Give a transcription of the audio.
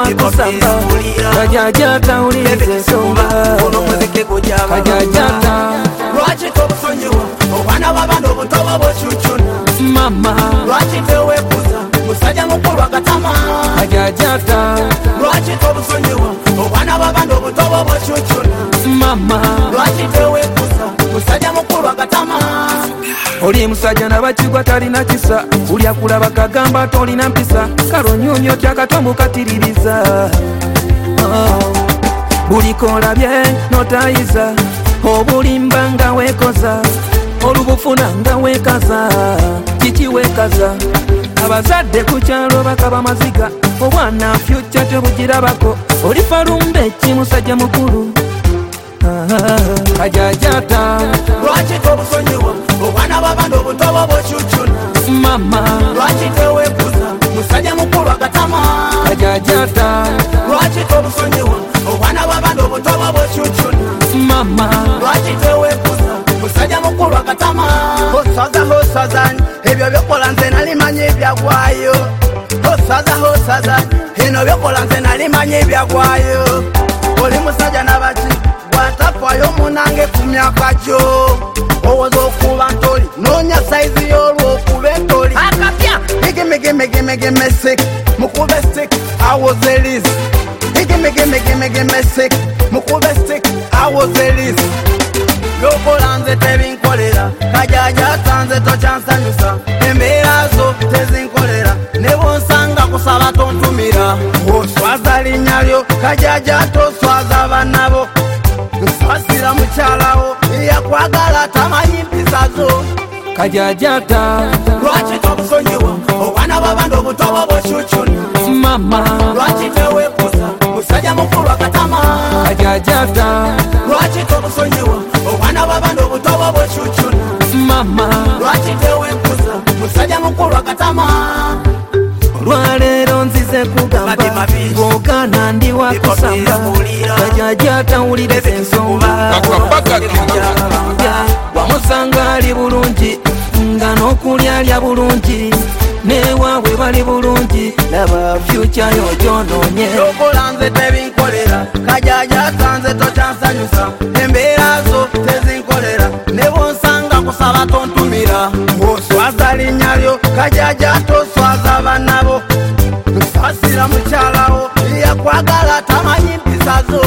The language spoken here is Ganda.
wakusamba kajajata ulize nsonga kajajata lwaki tobusonyiwa obwana b'abantu obutobo bw'okyukyuna mama lwaki tewekuza musajja mukulu agatama kajajata lwaki tobusonyiwa obwana b'abantu obutobo bw'okyukyuna mama lwaki tewekuza musajja mukulu agatama oli musajja nabakigwa talina kisa buli akulaba kagamba tolina mpisa kalonyonyo tyakatombukatiririza buli kolabye notayiza obulimba nga wekoza olubufuna nga wekaza kiki wekaza abazadde ku kyalo bakaba maziga obwana fyuca tebugirabako oli falumbe kimusajja mukulu kajajata lwaki tobusonyiwa obwana b'abantu obutobo bw'okyukyuna mama lwaki tewekuza musajja mukulu agatama kajajata lwaki tobusonyiwa obwana b'abantu obutobo bw'okyukyuna mama lwaki tewekuza musajja mukulu agatama hosaza ebyo byokola nze nalimanyi ebyagwayo hosaza eno byokola nze nalimanyi ebyagwayo oli musajja nabaki bwatafaayo munange ku myaka gyo owoza okuba ntoli noonya saizi y'olwokuba entoli akapya igimigimigimigime sik mukube stik awozelis igimigimigimigime sik mukube stik awozelis byokola nze tebinkolera kajajata nze tokyansanyusa embeera zo tezinkolera ne bonsanga kusaba tontumira oswaza linnya lyo kajajata oswaza bannabo nsasira mukyalawo yakwagala tamanyi mpisa zo kajajata lwaki tobusonyiwa obwana b'abantu obutobo bw'okyukyuna mama lwaki tewekuza musajja mukulu agatama kajajata lwaki tobusonyiwa obwana b'abantu obutobo bw'okyukyuna mama lwaki tewekuza musajja mukulu agatama olwaleero nzize kugamba bwogana ndi wakusamba kajajata wuliriza ensonga wamusanga ali bulungi nga n'okulya alya bulungi newaabwe bali bulungi laba fyuca yo gyonoonye okola nze tebinkolera kajajata nze tokyansanyusa embeera zo tezinkolera ne bonsanga kusaba tontumira oswaza linnya lyo kajajata oswaza bannabo nsasira mukyalawo yakwagala tamanyi mpisa zo